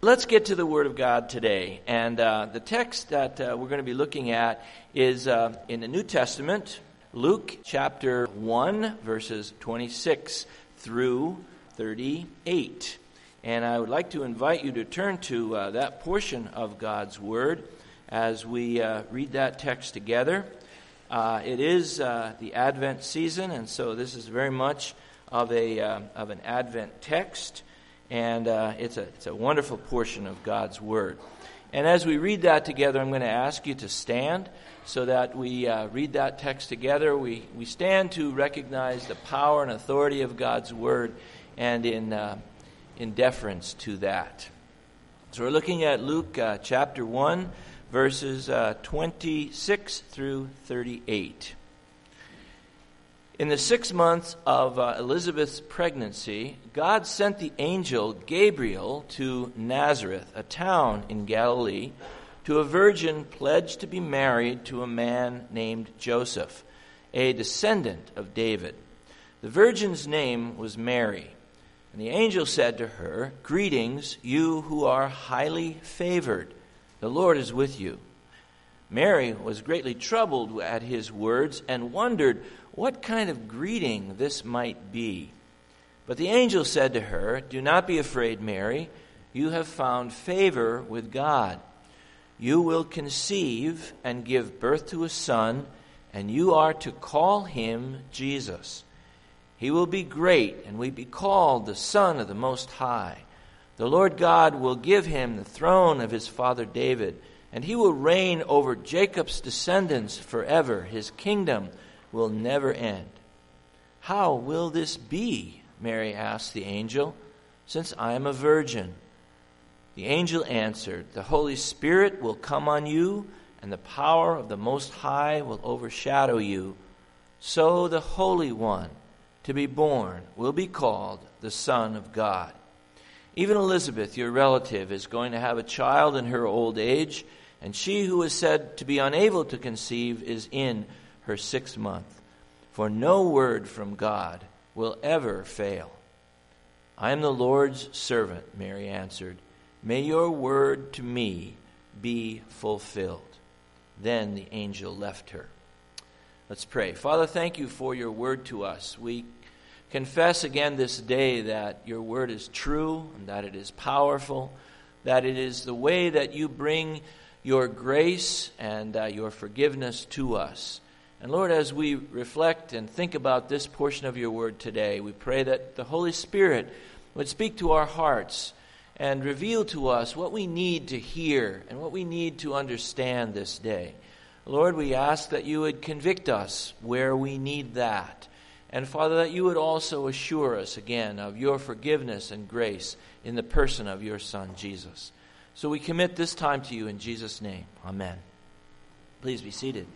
Let's get to the Word of God today. And the text that we're going to be looking at is in the New Testament, Luke chapter 1, verses 26 through 38. And I would like to invite you to turn to that portion of God's Word as we read that text together. It is the Advent season, and so this is very much of an Advent text. And it's a wonderful portion of God's Word. And as we read that together, I'm going to ask you to stand so that we read that text together. We stand to recognize the power and authority of God's Word and in deference to that. So we're looking at Luke chapter 1, verses 26 through 38. In the 6 months of Elizabeth's pregnancy, God sent the angel Gabriel to Nazareth, a town in Galilee, to a virgin pledged to be married to a man named Joseph, a descendant of David. The virgin's name was Mary. And the angel said to her, "Greetings, you who are highly favored. The Lord is with you." Mary was greatly troubled at his words and wondered what kind of greeting this might be. But the angel said to her, "Do not be afraid, Mary. You have found favor with God. You will conceive and give birth to a son, and you are to call him Jesus. He will be great and will be called the Son of the Most High. The Lord God will give him the throne of his father David, and he will reign over Jacob's descendants forever. His kingdom will never end." "How will this be?" Mary asked the angel, "since I am a virgin?" The angel answered, "The Holy Spirit will come on you, and the power of the Most High will overshadow you. So the Holy One to be born will be called the Son of God. Even Elizabeth, your relative, is going to have a child in her old age, and she who is said to be unable to conceive is in her 6th month. For no word from God will ever fail." "I am the Lord's servant," Mary answered. "May your word to me be fulfilled." Then the angel left her. Let's pray. Father, thank you for your word to us. We confess again this day that your word is true and that it is powerful, that it is the way that you bring your grace and your forgiveness to us. And Lord, as we reflect and think about this portion of your word today, we pray that the Holy Spirit would speak to our hearts and reveal to us what we need to hear and what we need to understand this day. Lord, we ask that you would convict us where we need that. And Father, that you would also assure us again of your forgiveness and grace in the person of your Son, Jesus. So we commit this time to you in Jesus' name. Amen. Please be seated.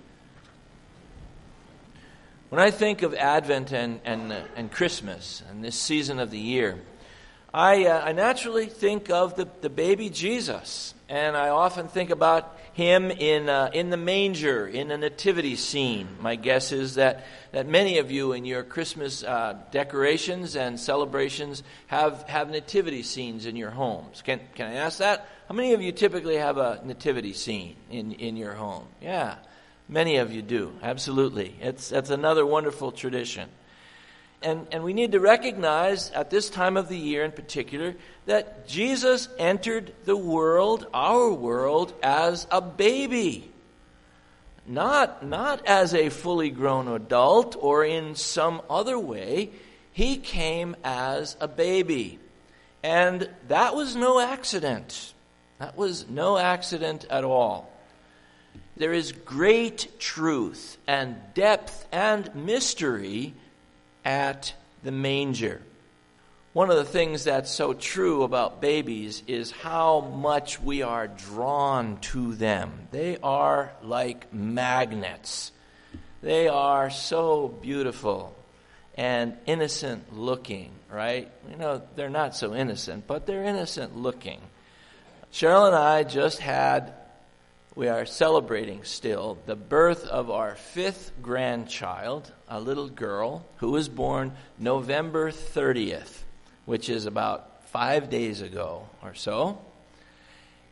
When I think of Advent and Christmas and this season of the year, I naturally think of the baby Jesus. And I often think about him in the manger, in a nativity scene. My guess is that many of you in your Christmas decorations and celebrations have nativity scenes in your homes. Can I ask that? How many of you typically have a nativity scene in your home? Yeah, many of you do. Absolutely. That's another wonderful tradition. And we need to recognize at this time of the year in particular that Jesus entered the world, our world, as a baby. Not as a fully grown adult or in some other way. He came as a baby. And that was no accident. That was no accident at all. There is great truth and depth and mystery at the manger. One of the things that's so true about babies is how much we are drawn to them. They are like magnets. They are so beautiful and innocent looking, right? You know, they're not so innocent, but they're innocent looking. Cheryl and I we are celebrating still the birth of our 5th grandchild, a little girl who was born November 30th, which is about 5 days ago or so.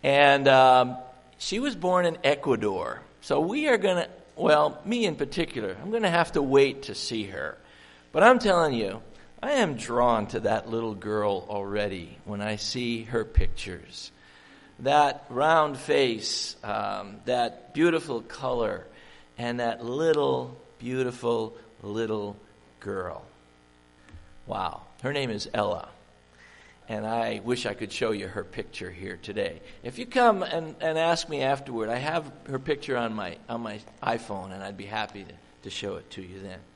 And she was born in Ecuador. So we are going to, well, me in particular, I'm going to have to wait to see her. But I'm telling you, I am drawn to that little girl already when I see her pictures. That round face, that beautiful color, and that little, beautiful little girl. Wow. Her name is Ella. And I wish I could show you her picture here today. If you come and ask me afterward, I have her picture on my iPhone, and I'd be happy to show it to you then.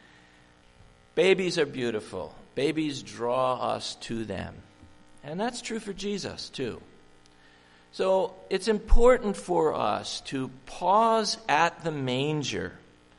Babies are beautiful. Babies draw us to them. And that's true for Jesus, too. So it's important for us to pause at the manger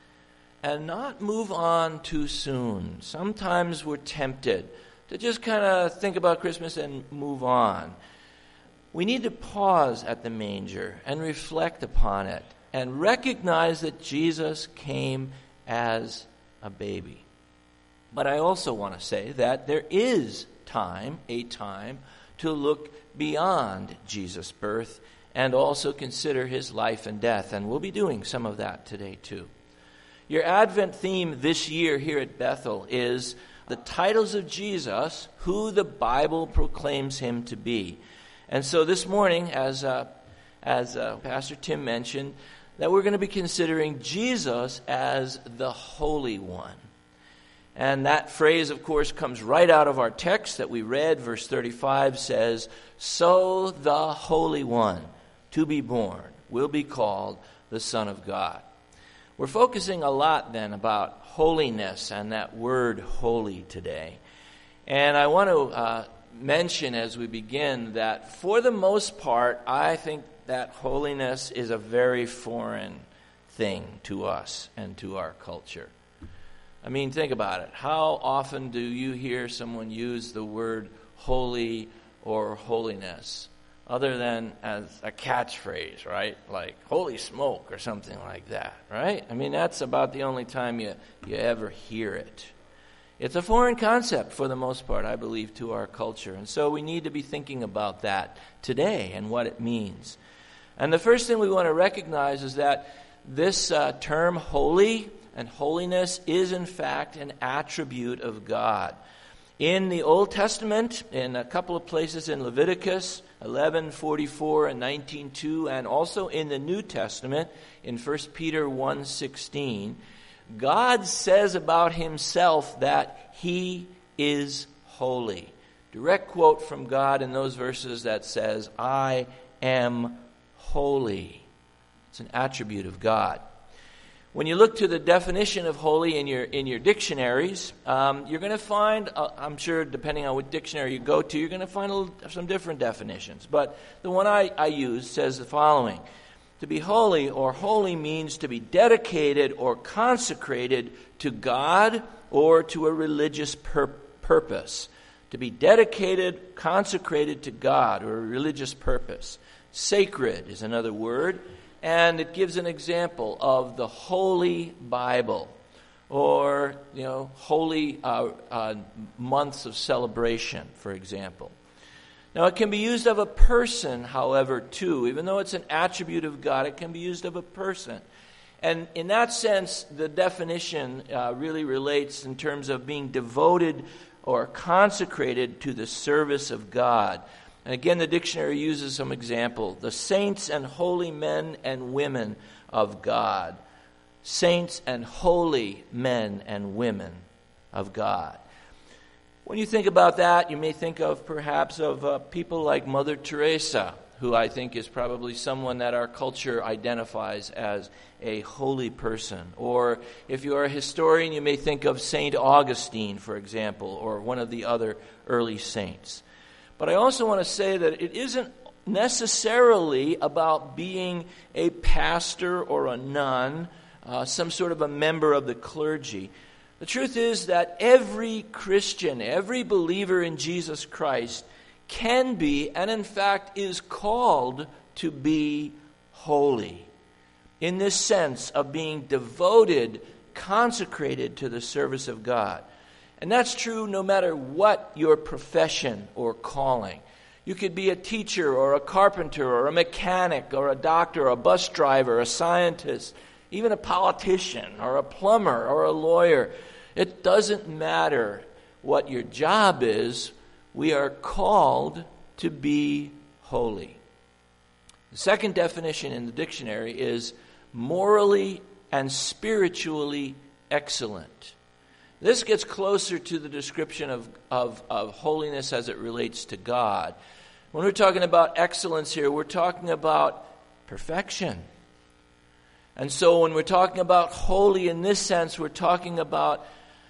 and not move on too soon. Sometimes we're tempted to just kind of think about Christmas and move on. We need to pause at the manger and reflect upon it and recognize that Jesus came as a baby. But I also want to say that there is a time to look beyond Jesus' birth and also consider his life and death. And we'll be doing some of that today too. Your Advent theme this year here at Bethel is the titles of Jesus, who the Bible proclaims him to be. And so this morning, as Pastor Tim mentioned, that we're going to be considering Jesus as the Holy One. And that phrase, of course, comes right out of our text that we read. Verse 35 says, "So the Holy One to be born will be called the Son of God." We're focusing a lot then about holiness and that word holy today. And I want to mention as we begin that for the most part, I think that holiness is a very foreign thing to us and to our culture. I mean, think about it. How often do you hear someone use the word holy or holiness other than as a catchphrase, right? Like, holy smoke or something like that, right? I mean, that's about the only time you ever hear it. It's a foreign concept for the most part, I believe, to our culture. And so we need to be thinking about that today and what it means. And the first thing we want to recognize is that this term holy and holiness is in fact an attribute of God. In the Old Testament, in a couple of places in Leviticus 11:44 and 19:2, and also in the New Testament in 1 Peter 1:16, God says about himself that he is holy. Direct quote from God in those verses that says, "I am holy." It's an attribute of God. When you look to the definition of holy in your dictionaries, you're going to find, I'm sure depending on what dictionary you go to, you're going to find some different definitions. But the one I use says the following: to be holy or holy means to be dedicated or consecrated to God or to a religious purpose. To be dedicated, consecrated to God or a religious purpose. Sacred is another word. And it gives an example of the Holy Bible or, holy months of celebration, for example. Now, it can be used of a person, however, too. Even though it's an attribute of God, it can be used of a person. And in that sense, the definition really relates in terms of being devoted or consecrated to the service of God. And again, the dictionary uses some example. The saints and holy men and women of God. Saints and holy men and women of God. When you think about that, you may think of perhaps of people like Mother Teresa, who I think is probably someone that our culture identifies as a holy person. Or if you're a historian, you may think of St. Augustine, for example, or one of the other early saints. But I also want to say that it isn't necessarily about being a pastor or a nun, some sort of a member of the clergy. The truth is that every Christian, every believer in Jesus Christ can be, and in fact is called to be holy. In this sense of being devoted, consecrated to the service of God. And that's true no matter what your profession or calling. You could be a teacher or a carpenter or a mechanic or a doctor or a bus driver, a scientist, even a politician or a plumber or a lawyer. It doesn't matter what your job is. We are called to be holy. The second definition in the dictionary is morally and spiritually excellent. This gets closer to the description of holiness as it relates to God. When we're talking about excellence here, we're talking about perfection. And so when we're talking about holy in this sense, we're talking about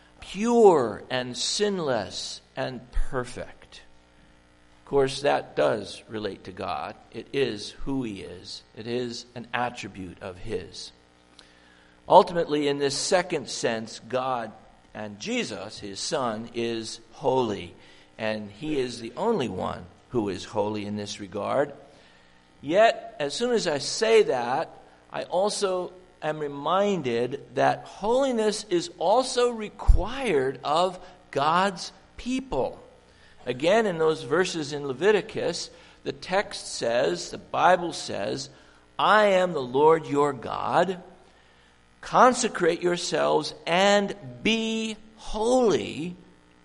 pure and sinless and perfect. Of course, that does relate to God. It is who He is. It is an attribute of His. Ultimately, in this second sense, God and Jesus, His Son, is holy. And He is the only one who is holy in this regard. Yet, as soon as I say that, I also am reminded that holiness is also required of God's people. Again, in those verses in Leviticus, the text says, the Bible says, I am the Lord your God. Consecrate yourselves and be holy,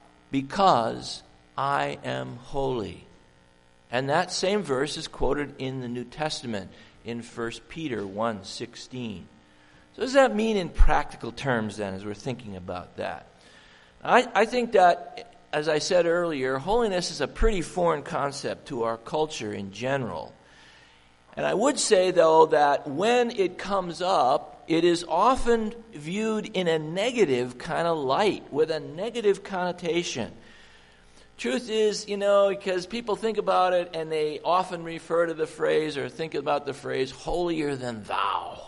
because I am holy. And that same verse is quoted in the New Testament in 1 Peter 1:16. So what does that mean in practical terms then, as we're thinking about that? I think that, as I said earlier, holiness is a pretty foreign concept to our culture in general. And I would say, though, that when it comes up, it is often viewed in a negative kind of light, with a negative connotation. Truth is, because people think about it and they often refer to the phrase or think about the phrase, holier than thou.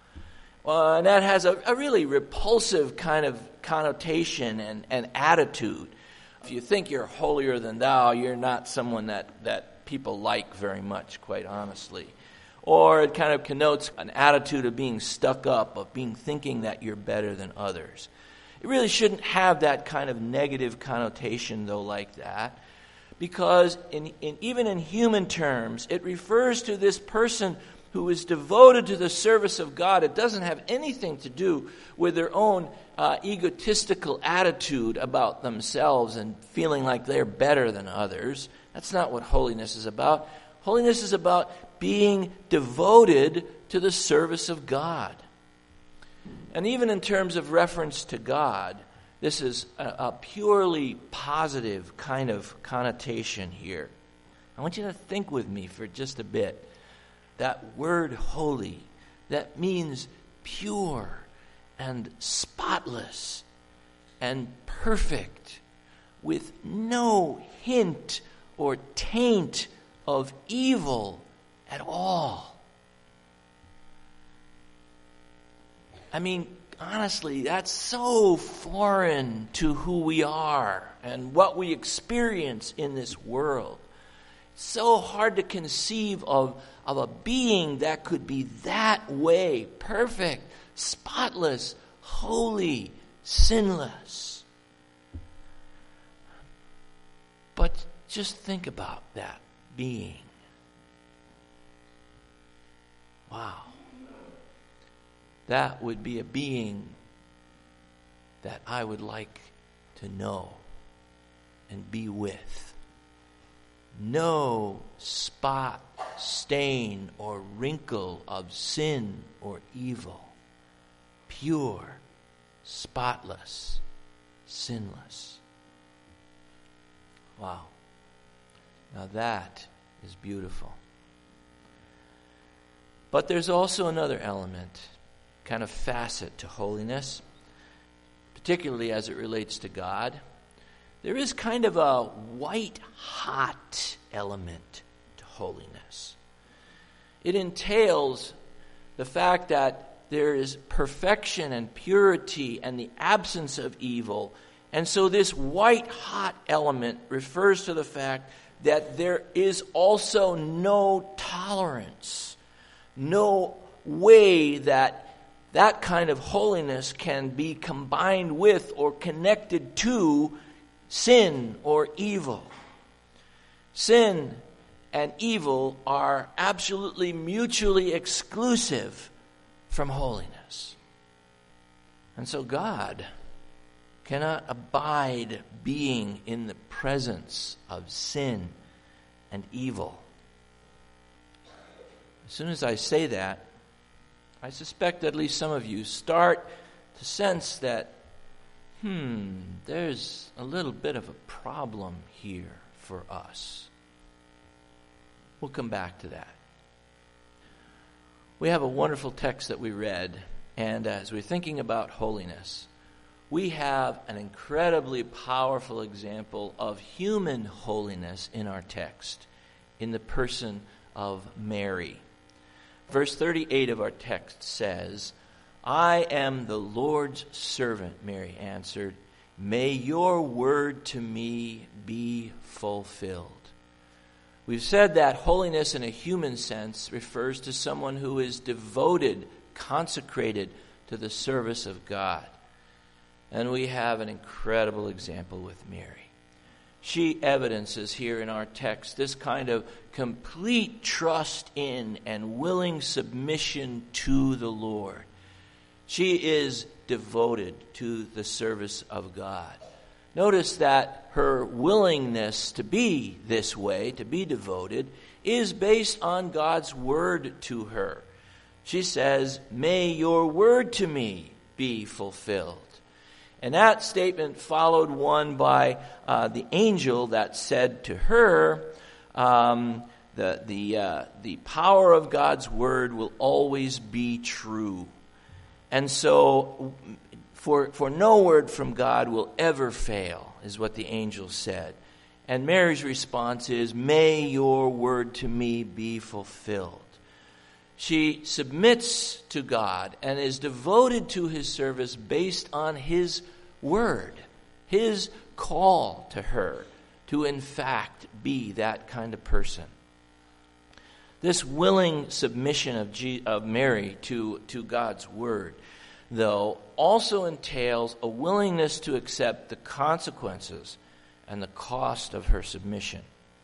And that has a really repulsive kind of connotation and attitude. If you think you're holier than thou, you're not someone that people like very much, quite honestly. Or it kind of connotes an attitude of being stuck up, of thinking that you're better than others. It really shouldn't have that kind of negative connotation, though, like that, because even in human terms, it refers to this person who is devoted to the service of God. It doesn't have anything to do with their own egotistical attitude about themselves and feeling like they're better than others. That's not what holiness is about. Holiness is about being devoted to the service of God. And even in terms of reference to God, this is a purely positive kind of connotation here. I want you to think with me for just a bit. That word holy, that means pure and spotless and perfect, with no hint or taint of evil at all. I mean, honestly, that's so foreign to who we are and what we experience in this world. It's so hard to conceive of a being that could be that way, perfect, spotless, holy, sinless. But just think about that being. Wow. That would be a being that I would like to know and be with. No spot, stain, or wrinkle of sin or evil. Pure, spotless, sinless. Wow. Now that is beautiful. But there's also another element, kind of facet to holiness, particularly as it relates to God. There is kind of a white-hot element to holiness. It entails the fact that there is perfection and purity and the absence of evil. And so this white-hot element refers to the fact that there is also no tolerance, no way that kind of holiness can be combined with or connected to sin or evil. Sin and evil are absolutely mutually exclusive from holiness. And so God cannot abide being in the presence of sin and evil. As soon as I say that, I suspect at least some of you start to sense that, there's a little bit of a problem here for us. We'll come back to that. We have a wonderful text that we read, and as we're thinking about holiness, we have an incredibly powerful example of human holiness in our text, in the person of Mary. Verse 38 of our text says, "I am the Lord's servant," Mary answered. "May your word to me be fulfilled." We've said that holiness in a human sense refers to someone who is devoted, consecrated to the service of God. And we have an incredible example with Mary. She evidences here in our text this kind of complete trust in and willing submission to the Lord. She is devoted to the service of God. Notice that her willingness to be this way, to be devoted, is based on God's word to her. She says, "May your word to me be fulfilled." And that statement followed one by the angel that said to her, the power of God's word will always be true. And so, for no word from God will ever fail, is what the angel said. And Mary's response is, "May your word to me be fulfilled." She submits to God and is devoted to his service based on his word, his call to her to in fact be that kind of person. This willing submission of Mary to God's word, though, also entails a willingness to accept the consequences and the cost of her submission.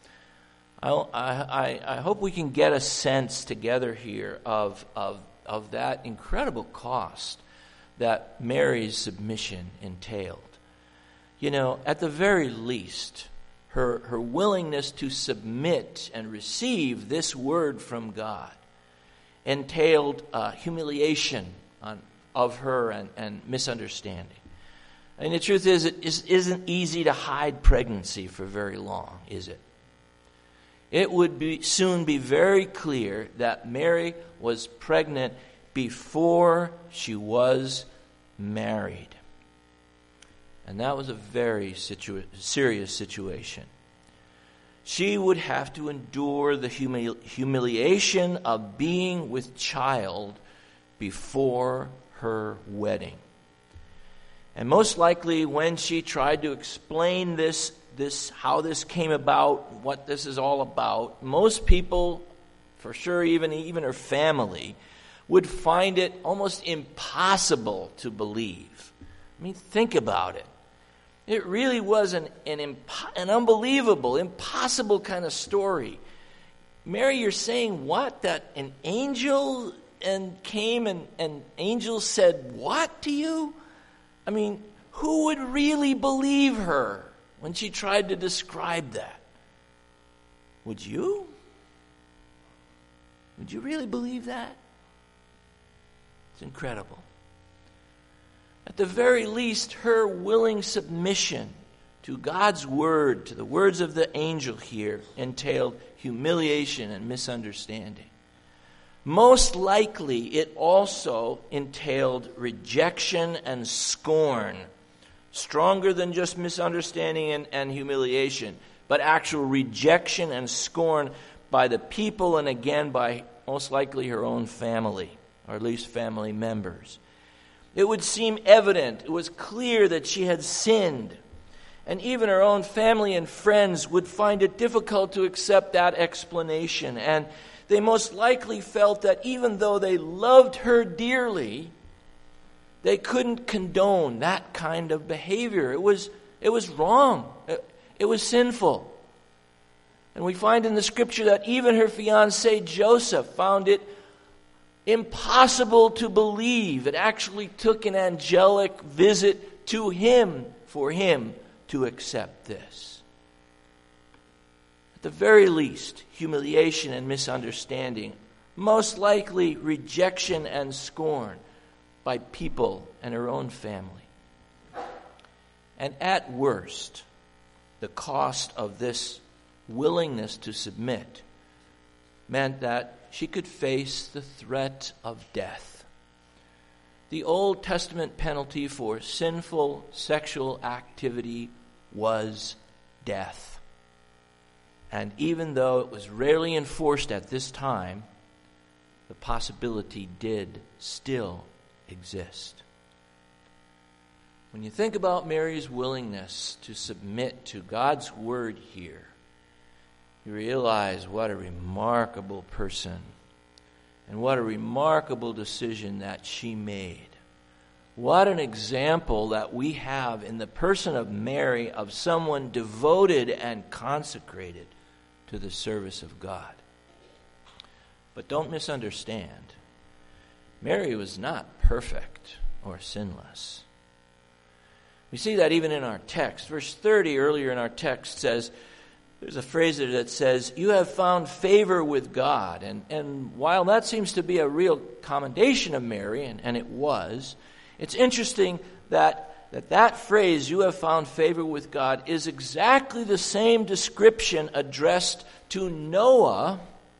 I hope we can get a sense together here of that incredible cost that Mary's submission entailed. You know, at the very least, her willingness to submit and receive this word from God entailed humiliation of her and misunderstanding. And the truth is, it isn't easy to hide pregnancy for very long, is it? It would soon be very clear that Mary was pregnant before she was married. And that was a very serious situation. She would have to endure the humiliation of being with child before her wedding. And most likely when she tried to explain this how this came about, what this is all about, most people, for sure even her family, would find it almost impossible to believe. I mean, think about it. It really was an unbelievable, impossible kind of story. Mary, you're saying what? That an angel came and angel said what to you? I mean, who would really believe her when she tried to describe that? Would you? Would you really believe that? It's incredible. At the very least, her willing submission to God's word, to the words of the angel here, entailed humiliation and misunderstanding. Most likely, it also entailed rejection and scorn, stronger than just misunderstanding and humiliation, but actual rejection and scorn by the people and again by most likely her own family, or at least family members. It would seem evident, it was clear that she had sinned. And even her own family and friends would find it difficult to accept that explanation. And they most likely felt that even though they loved her dearly, they couldn't condone that kind of behavior. It was wrong. It was sinful. And we find in the scripture that even her fiancé Joseph found it impossible to believe. It actually took an angelic visit to him for him to accept this. At the very least, humiliation and misunderstanding, most likely rejection and scorn by people and her own family. And at worst, the cost of this willingness to submit meant that she could face the threat of death. The Old Testament penalty for sinful sexual activity was death. And even though it was rarely enforced at this time, the possibility did still exist. When you think about Mary's willingness to submit to God's word here, you realize what a remarkable person and what a remarkable decision that she made. What an example that we have in the person of Mary, of someone devoted and consecrated to the service of God. But don't misunderstand. Mary was not perfect or sinless. We see that even in our text. Verse 30 earlier in our text says, there's a phrase there that says, "You have found favor with God." And while that seems to be a real commendation of Mary, and it was, it's interesting that phrase, "you have found favor with God," is exactly the same description addressed to Noah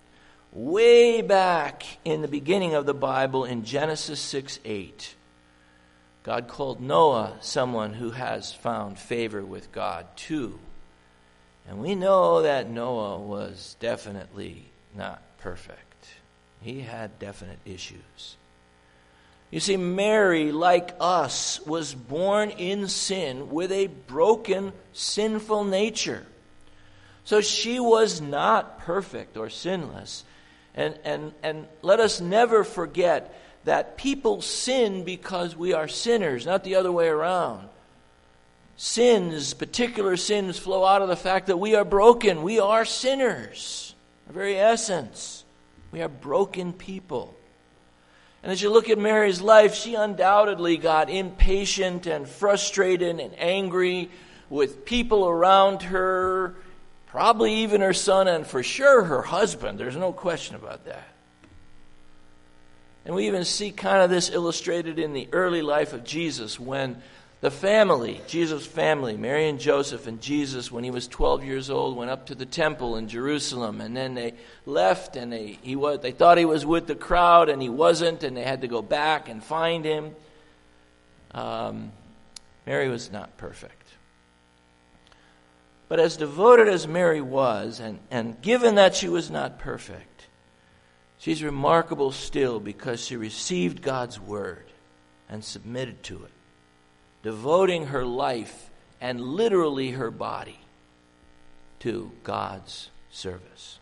way back in the beginning of the Bible in Genesis 6:8. God called Noah someone who has found favor with God too. And we know that Noah was definitely not perfect. He had definite issues. You see, Mary, like us, was born in sin with a broken, sinful nature. So she was not perfect or sinless. And let us never forget that people sin because we are sinners, not the other way around. Particular sins, flow out of the fact that we are broken. We are sinners. Our very essence. We are broken people. And as you look at Mary's life, she undoubtedly got impatient and frustrated and angry with people around her, probably even her son and for sure her husband. There's no question about that. And we even see kind of this illustrated in the early life of Jesus when the family, Jesus' family, Mary and Joseph and Jesus, when he was 12 years old, went up to the temple in Jerusalem, and then they left, and they thought he was with the crowd, and he wasn't, and they had to go back and find him. Mary was not perfect. But as devoted as Mary was, and given that she was not perfect, she's remarkable still because she received God's word and submitted to it, devoting her life and literally her body to God's service.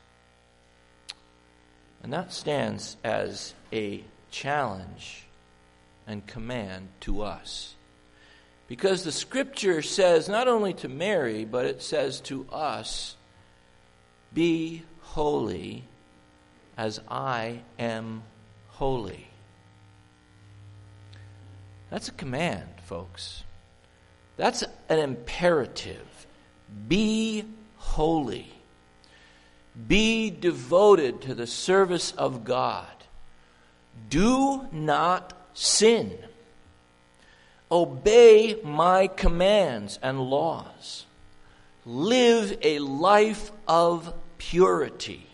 And that stands as a challenge and command to us. Because the scripture says not only to Mary, but it says to us, "Be holy as I am holy." That's a command, folks. That's an imperative. Be holy. Be devoted to the service of God. Do not sin. Obey my commands and laws. Live a life of purity.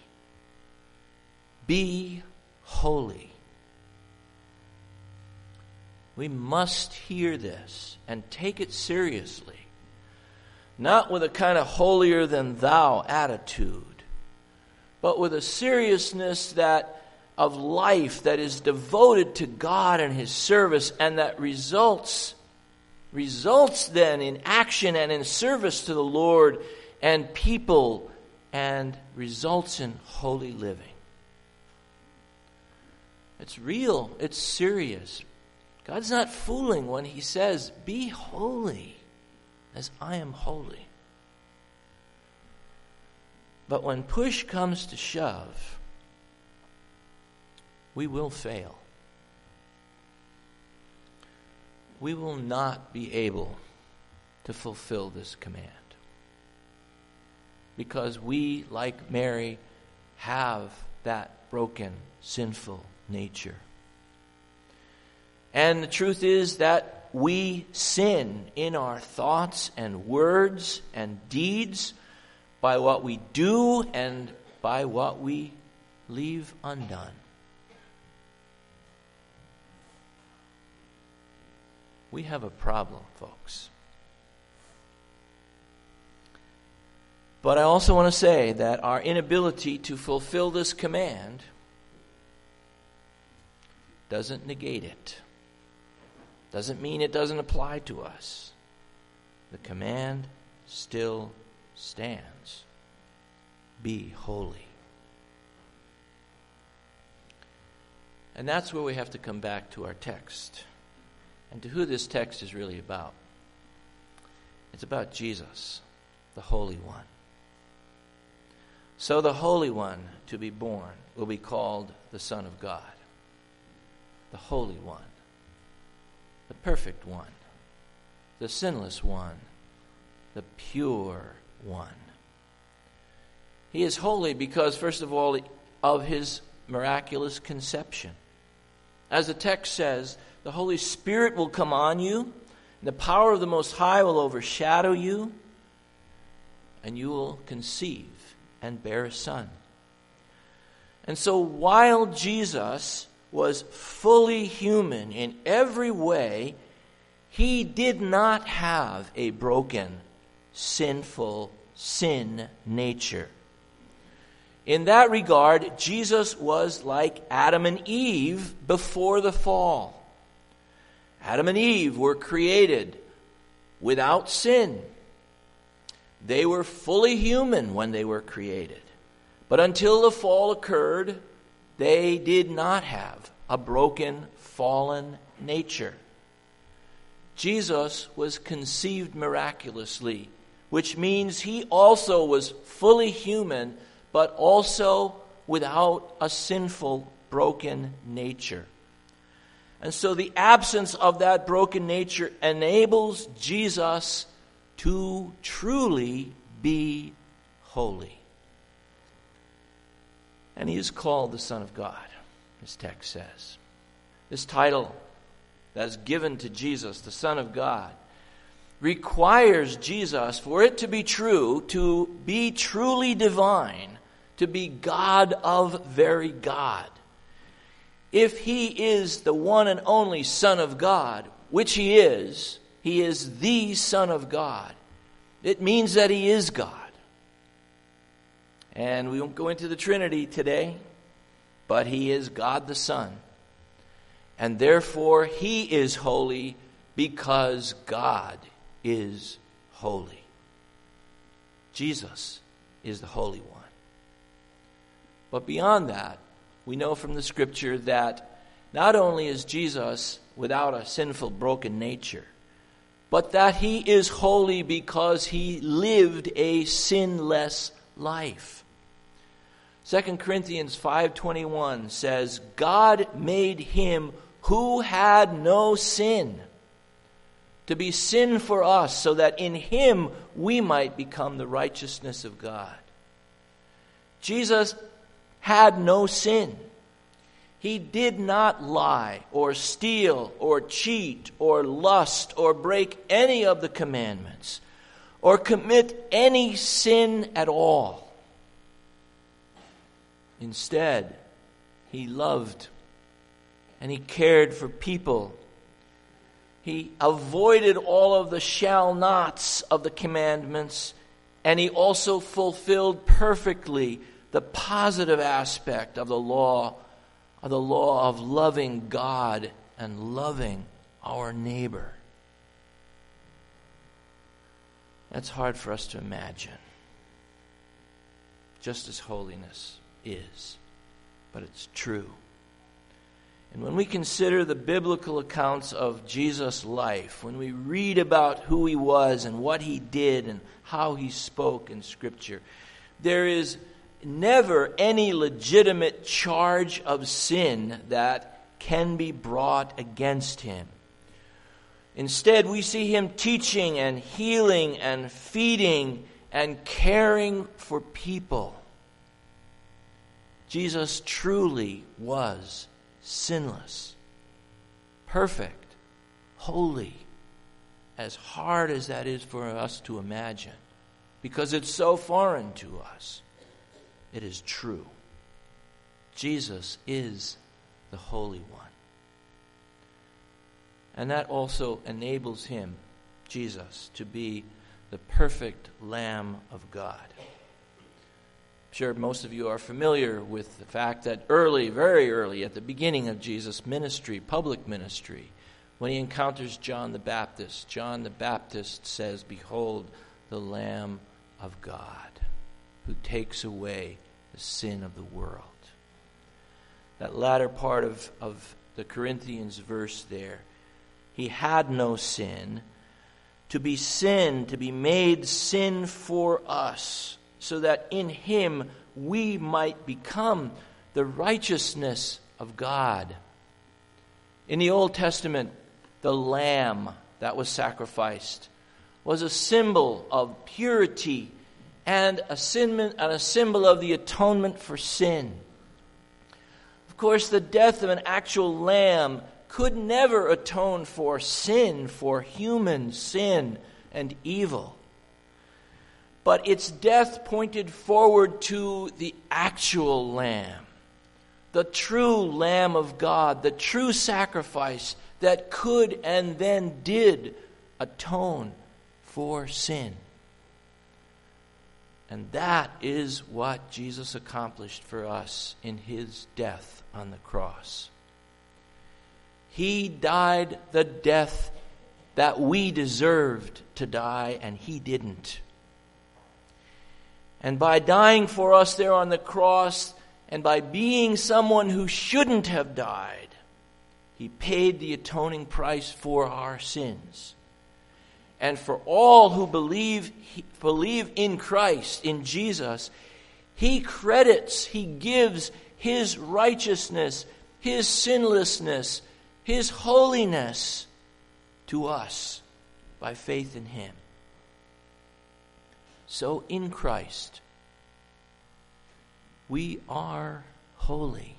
Be holy. We must hear this and take it seriously. Not with a kind of holier than thou attitude, but with a seriousness of life that is devoted to God and His service, and that results then in action and in service to the Lord and people, and results in holy living. It's real. It's serious. God's not fooling when He says, "Be holy as I am holy." But when push comes to shove, we will fail. We will not be able to fulfill this command. Because we, like Mary, have that broken, sinful nature. And the truth is that we sin in our thoughts and words and deeds by what we do and by what we leave undone. We have a problem, folks. But I also want to say that our inability to fulfill this command doesn't negate it. Doesn't mean it doesn't apply to us. The command still stands. Be holy. And that's where we have to come back to our text and to who this text is really about. It's about Jesus, the Holy One. So the Holy One to be born will be called the Son of God, the Holy One, the perfect one, the sinless one, the pure one. He is holy because, first of all, of his miraculous conception. As the text says, the Holy Spirit will come on you, and the power of the Most High will overshadow you, and you will conceive and bear a son. And so while Jesus was fully human in every way, he did not have a broken, sinful, sin nature. In that regard, Jesus was like Adam and Eve before the fall. Adam and Eve were created without sin. They were fully human when they were created. But until the fall occurred, they did not have a broken, fallen nature. Jesus was conceived miraculously, which means he also was fully human, but also without a sinful, broken nature. And so the absence of that broken nature enables Jesus to truly be holy. And he is called the Son of God, this text says. This title that is given to Jesus, the Son of God, requires Jesus, for it to be true, to be truly divine, to be God of very God. If he is the one and only Son of God, which he is the Son of God. It means that he is God. And we won't go into the Trinity today, but he is God the Son. And therefore he is holy because God is holy. Jesus is the Holy One. But beyond that, we know from the Scripture that not only is Jesus without a sinful, broken nature, but that he is holy because he lived a sinless life. 2 Corinthians 5:21 says, God made him who had no sin to be sin for us, so that in him we might become the righteousness of God. Jesus had no sin. He did not lie or steal or cheat or lust or break any of the commandments or commit any sin at all. Instead, he loved and he cared for people. He avoided all of the shall nots of the commandments, and he also fulfilled perfectly the positive aspect of the law of loving God and loving our neighbor. That's hard for us to imagine, just as holiness is, but it's true. And when we consider the biblical accounts of Jesus' life, when we read about who he was and what he did and how he spoke in Scripture, there is never any legitimate charge of sin that can be brought against him. Instead, we see him teaching and healing and feeding and caring for people. Jesus truly was sinless, perfect, holy, as hard as that is for us to imagine, because it's so foreign to us. It is true. Jesus is the Holy One. And that also enables him, Jesus, to be the perfect Lamb of God. I'm sure most of you are familiar with the fact that very early, at the beginning of Jesus' ministry, public ministry, when he encounters John the Baptist says, "Behold, the Lamb of God, who takes away the sin of the world." That latter part of the Corinthians verse there, he had no sin, to be sin, to be made sin for us, so that in him we might become the righteousness of God. In the Old Testament, the lamb that was sacrificed was a symbol of purity and a symbol of the atonement for sin. Of course, the death of an actual lamb could never atone for sin, for human sin and evil. But its death pointed forward to the actual lamb, the true Lamb of God, the true sacrifice that could and then did atone for sin. And that is what Jesus accomplished for us in his death on the cross. He died the death that we deserved to die, and he didn't. And by dying for us there on the cross, and by being someone who shouldn't have died, he paid the atoning price for our sins. And for all who believe in Christ, in Jesus, he gives his righteousness, his sinlessness, his holiness to us by faith in him. So in Christ, we are holy.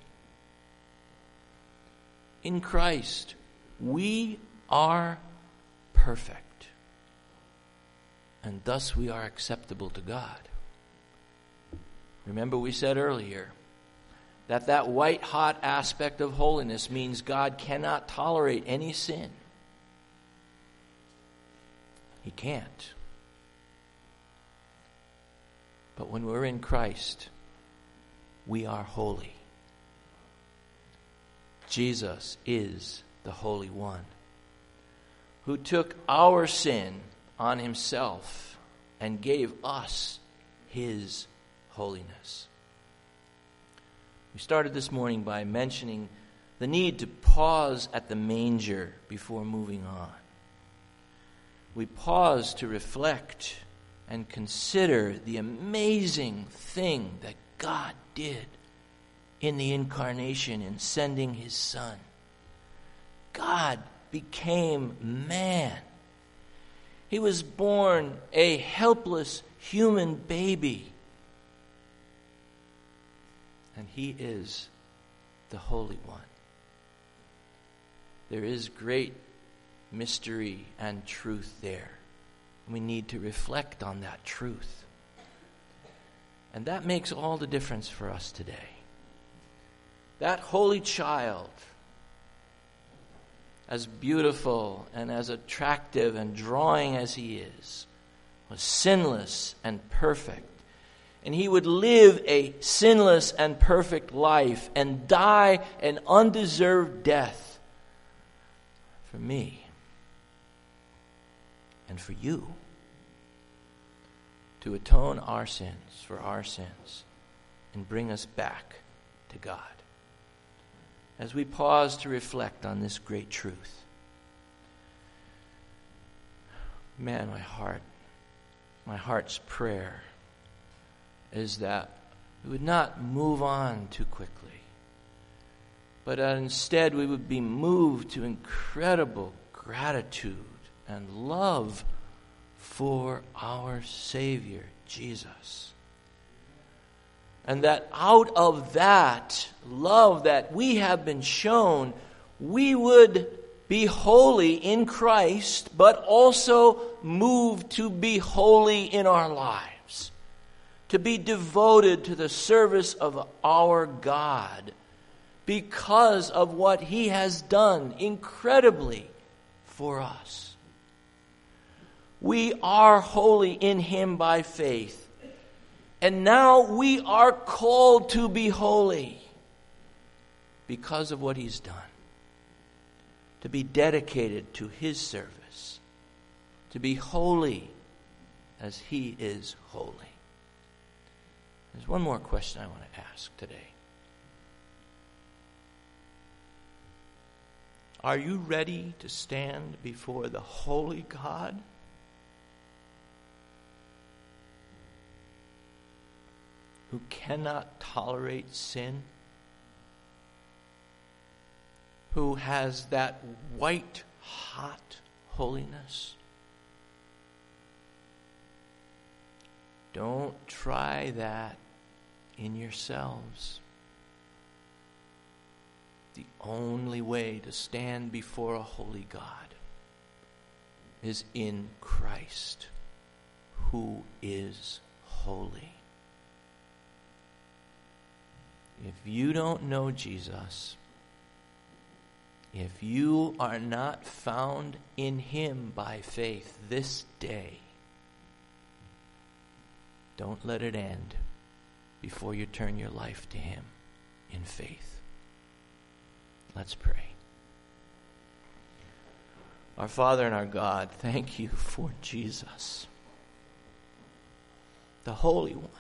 In Christ, we are perfect. And thus we are acceptable to God. Remember, we said earlier that white-hot aspect of holiness means God cannot tolerate any sin. He can't. But when we're in Christ, we are holy. Jesus is the Holy One, who took our sin on himself and gave us his holiness. We started this morning by mentioning the need to pause at the manger before moving on. We pause to reflect and consider the amazing thing that God did in the incarnation in sending his Son. God became man. He was born a helpless human baby. And he is the Holy One. There is great mystery and truth there. We need to reflect on that truth. And that makes all the difference for us today. That holy child, as beautiful and as attractive and drawing as he is, was sinless and perfect. And he would live a sinless and perfect life and die an undeserved death for me and for you, to atone our sins for our sins and bring us back to God. As we pause to reflect on this great truth, man, my heart's prayer is that we would not move on too quickly, but instead we would be moved to incredible gratitude and love for our Savior, Jesus. And that out of that love that we have been shown, we would be holy in Christ, but also moved to be holy in our lives, to be devoted to the service of our God because of what He has done incredibly for us. We are holy in Him by faith, and now we are called to be holy because of what He's done, to be dedicated to His service, to be holy as He is holy. There's one more question I want to ask today. Are you ready to stand before the holy God? Who cannot tolerate sin? Who has that white hot holiness? Don't try that in yourselves. The only way to stand before a holy God is in Christ, who is holy. If you don't know Jesus, if you are not found in Him by faith this day, don't let it end before you turn your life to Him in faith. Let's pray. Our Father and our God, thank You for Jesus, the Holy One.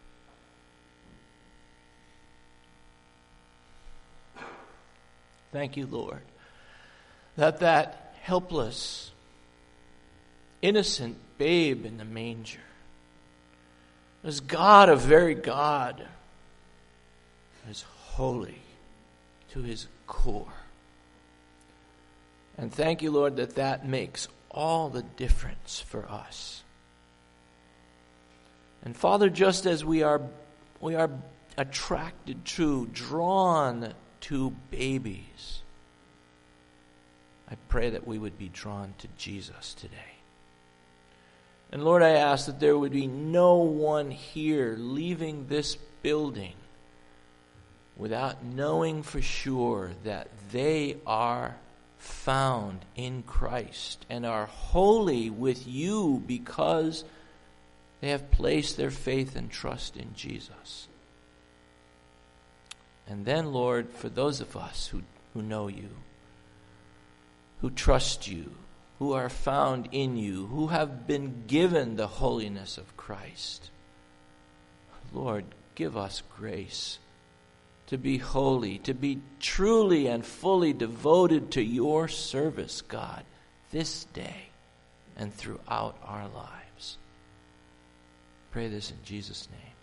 Thank You, Lord, that helpless, innocent babe in the manger is God, a very God, is holy to His core. And thank You, Lord, that makes all the difference for us. And Father, just as we are attracted to, drawn to babies, I pray that we would be drawn to Jesus today. And Lord, I ask that there would be no one here leaving this building without knowing for sure that they are found in Christ and are holy with You because they have placed their faith and trust in Jesus. And then, Lord, for those of us who know You, who trust You, who are found in You, who have been given the holiness of Christ, Lord, give us grace to be holy, to be truly and fully devoted to Your service, God, this day and throughout our lives. Pray this in Jesus' name.